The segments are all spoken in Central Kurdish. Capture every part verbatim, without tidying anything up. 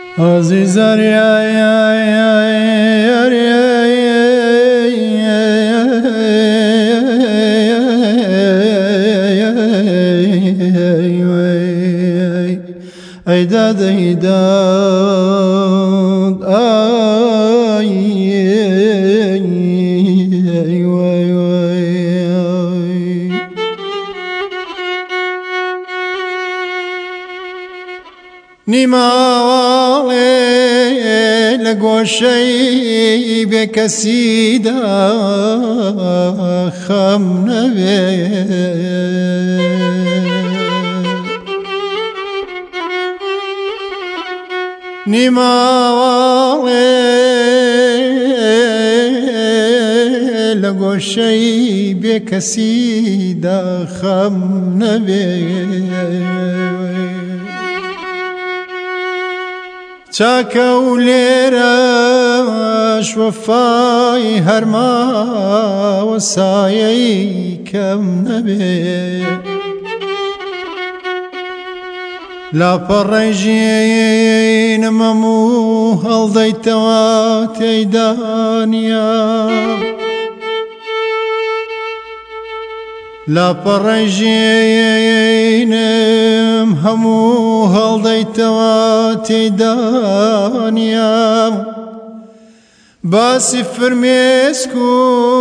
عزیزر یا یا یا ای داد ای داد آی وای وای نیماله لگوشی به کسی دا خم نبی نیماله لگوشی به کسی دا خم نبی چاکە و لێرەش وەفای هەرماوە سایەی کەم نەبێ لاپەڕەی ژینم هەموو هەڵدەیتەوە تێیدانیا لاپەڕەی ژینم هەموو هەڵدەیتەوە تێیدانیا باسی فرمێسک و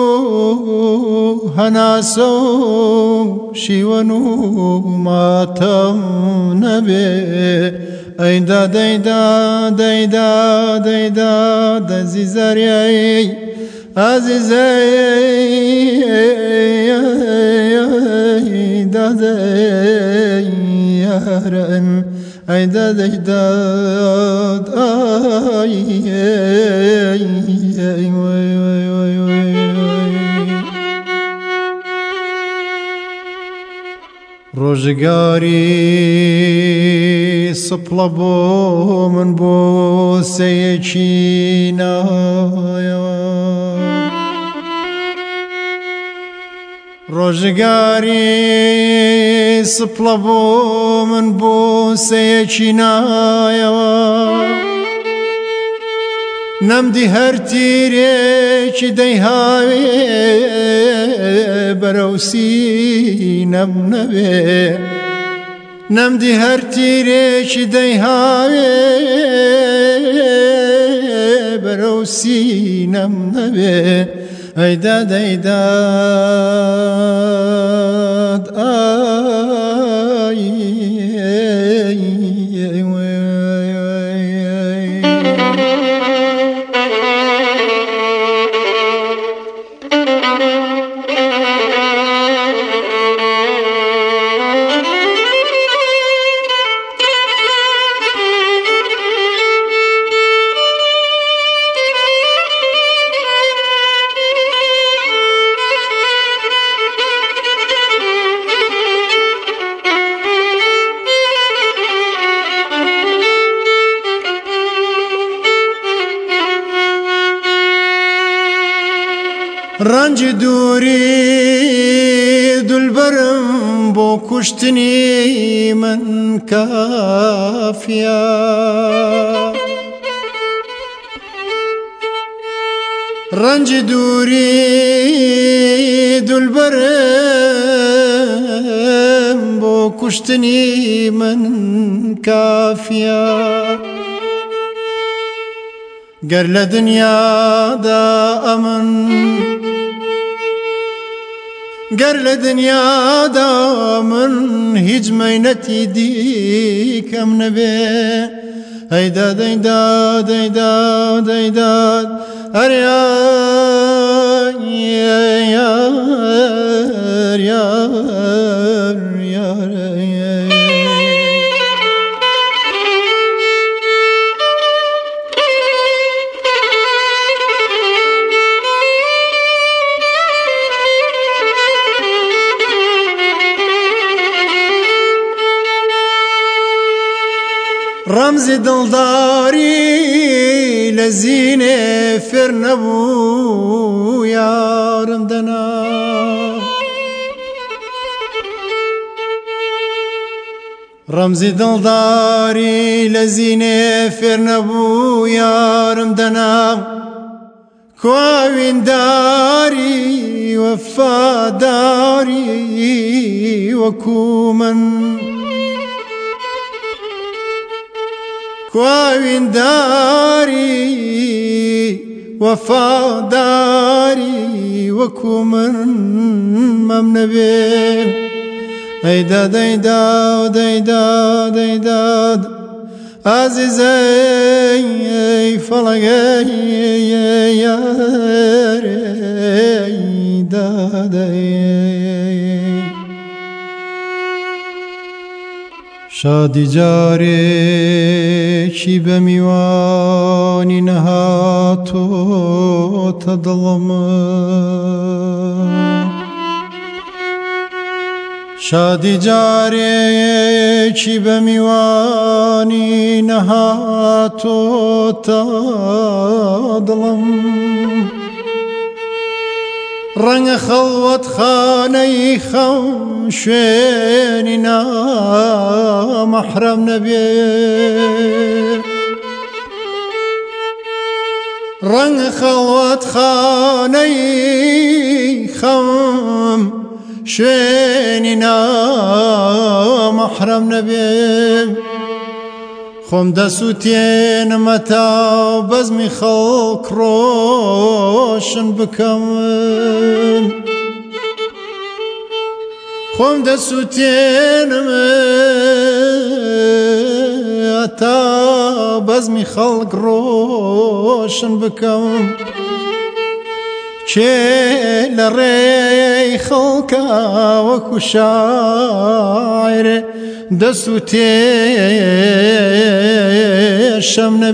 هەناسە و شیوەن و ماتەم نەبێ ئەیدا دەیدا دەیدا دەیدا دەزیزەریای عزیزەی دادەی یارم ئەیدا دەیداد ئای وای وای وای وای ڕۆژگاری سپڵە بۆ من بۆ سەیەکی نایەوە ڕۆژگاری سپڵە بۆ من بۆ سەیەکی نایەوە نەمدی هەر تیرێکی دەیهاوێ بەرەو سینەم نەبێ نەمدی هەر تیرێکی دەیهاوێ بەرەو سینەم نەبێ ئەیدا دەیداد ئای ڕەنج دووری دولبەرم بۆ کوشتنی من کافیە ڕەنج دووری دولبەرم بۆ کوشتنی من کافیە گەر لە دنیادا ئەمن گەر لە دنیادا من هیچ مەینەتی دیکەم نەبێ ئەیدا دەیدا دەیدا دەیداد هەر یار یار یار یار ڕەمزی دڵداری لە زینێ فێر نەبوو یارم دەنا ڕەمزی دڵداری لە زینێ فێر نەبوو یارم دەنا کواوینداری وەفاداری وەکو من کواوینداری وەفاداری وەکو من مەم نەبێ ئەیدا دەیدا دەیدا دەیدا عەزیزەی فەڵەگەی یارەی دادەی شادی جارێکی بە میوانی نەهاتۆتە دڵمە شادی جارێکی بە میوانی نەهاتۆتە دڵم ڕەنگە خەڵوەتخانەی خەم شوێنی نامەحرەم نەبێ ڕەنگە خەڵوەتخانەی خەم شوێنی نامەحرەم نەبێ خۆم دەسووتێنمە تا بەزمی خەڵک ڕۆشن بکەم خۆم دەسووتێنمە تا بەزمی خەڵک ڕۆشن بکەم کێ لە ڕێی خەڵکە وەکو شاعرێ دەسووتێشەم نەبێ